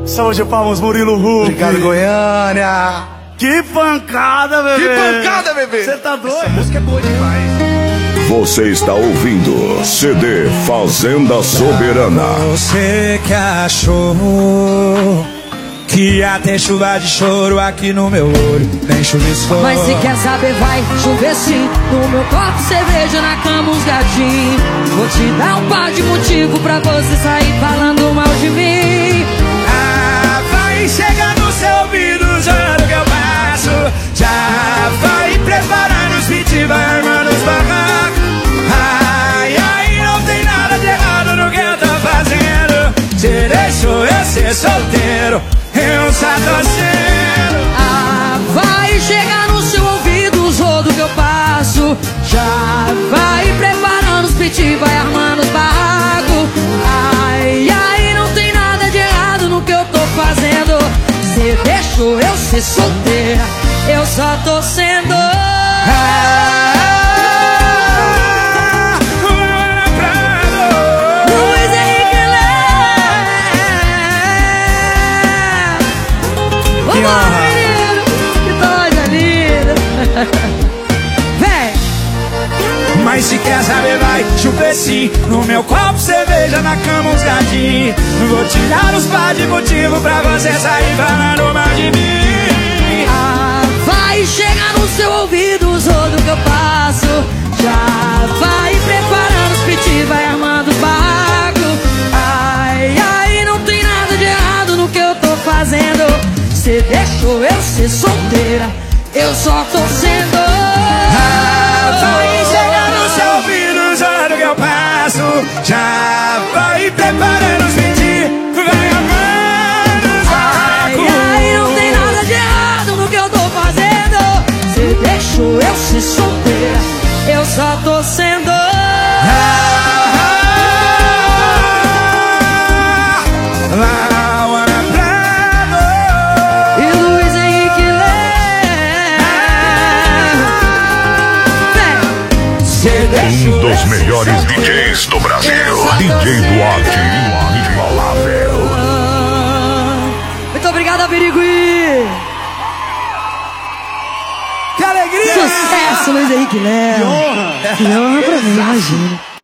Salve de palmas, Murilo Huck. Obrigado, Goiânia. Que pancada, bebê. Que pancada, bebê. Você tá doido? Essa música é boa demais. Você está ouvindo CD Fazenda Soberana. Você que achou que ia ter chuva de choro aqui no meu olho, nem chuviscou. Mas se quer saber vai chover sim. No meu copo cerveja, na cama uns gatinhos. Vou te dar um par de motivo pra você sair falando mal de mim. Ah, vai chegar no seu ouvido usando o que eu passo. Já vai preparando os beats, vai armando os barracos. Ai, ai, não tem nada de errado no que eu tô fazendo. Você deixou eu ser solteiro, eu só tô sendo. Ah, vai chegar no seu ouvido os rodos que eu passo. Já vai preparando os piti, vai armando os barracos. Ai, ai, não tem nada de errado no que eu tô fazendo. Você deixou eu ser solteira, eu só tô sendo. Luiz Henrique Lé. Vambora, menino, que coisa linda. Vem. Mas se quer saber vai chover sim. No meu copo cerveja, na cama uns gatinhos. Vou tirar os par de motivo pra você sair falando mal de mim. Ah, vai chegar no seu ouvido os rodos que eu passo. Já vai preparando os piti, vai armando os barracos. Ai, ai, não tem nada de errado no que eu tô fazendo. Você deixou eu ser solteira, eu só tô sendo. Ah, vai chegar no seu ouvido usando que eu passo. Já vai preparando os piti, vai armando os barracos. Ai, ai, não tem nada de errado no que eu tô fazendo. Você deixou eu ser solteira, eu só tô sendo. E Luiz Henrique Lé. Um dos melhores DJs do Brasil. DJ Duarte Inigualável. Muito obrigado, Birigui. Que alegria. Sucesso, Luiz Henrique Lé. Que honra. Que honra pra mim, imagina.